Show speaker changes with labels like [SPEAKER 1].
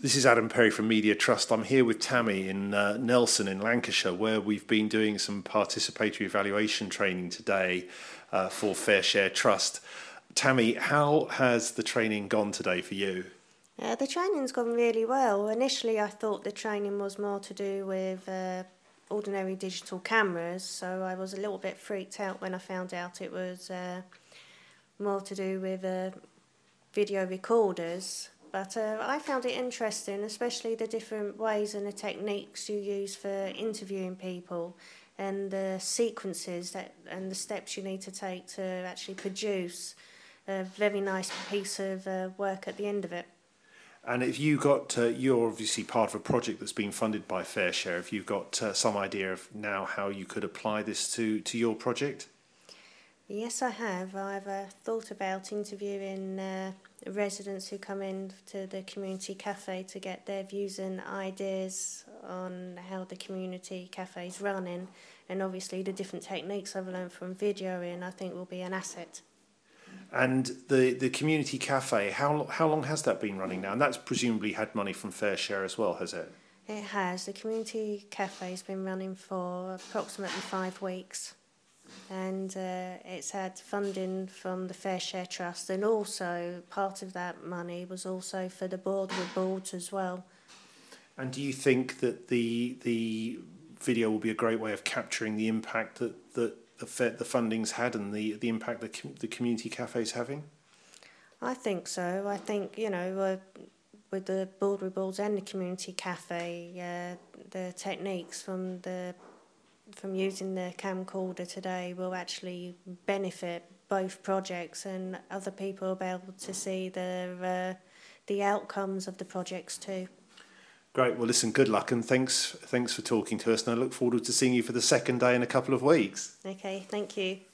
[SPEAKER 1] This is Adam Perry from Media Trust. I'm here with Tammy in Nelson in Lancashire, where we've been doing some participatory evaluation training today for FareShare Trust. Tammy, how has the training gone today for you?
[SPEAKER 2] The training's gone really well. Initially I thought the training was more to do with ordinary digital cameras, so I was a little bit freaked out when I found out it was more to do with video recorders. But I found it interesting, especially the different ways and the techniques you use for interviewing people and the sequences and the steps you need to take to actually produce a very nice piece of work at the end of it.
[SPEAKER 1] And if you got, you're obviously part of a project that's been funded by FareShare. Have you got some idea of now how you could apply this to your project?
[SPEAKER 2] Yes, I have. I've thought about interviewing residents who come in to the community cafe to get their views and ideas on how the community cafe is running, and obviously the different techniques I've learned from videoing I think will be an asset.
[SPEAKER 1] And the community cafe, how long has that been running now? And that's presumably had money from FareShare as well, has it?
[SPEAKER 2] It has. The community cafe has been running for approximately 5 weeks. And it's had funding from the FareShare Trust, and also part of that money was also for the board with boards as well.
[SPEAKER 1] And do you think that the video will be a great way of capturing the impact that the funding's had and the impact that the community cafe is having?
[SPEAKER 2] I think so. I think, with the board with boards and the community cafe, the techniques from using the camcorder today will actually benefit both projects, and other people will be able to see the outcomes of the projects too.
[SPEAKER 1] Great. Well, listen, good luck, and thanks for talking to us, and I look forward to seeing you for the second day in a couple of weeks.
[SPEAKER 2] Okay, thank you.